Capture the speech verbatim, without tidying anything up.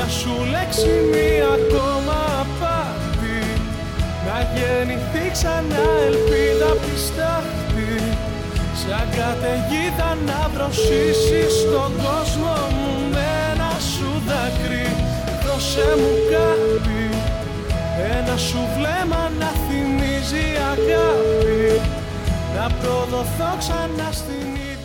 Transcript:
μια σου λέξη, μία ακόμα απάτη, να γεννηθεί ξανά ελπίδα πιστάχτη, σαν καταιγίδα να δροσίσεις στον κόσμο μου με ένα σου δάκρυ. Δώσε μου κάτι, ένα σου βλέμμα να θυμίζει αγάπη, να προδοθώ ξανά στην ίδια.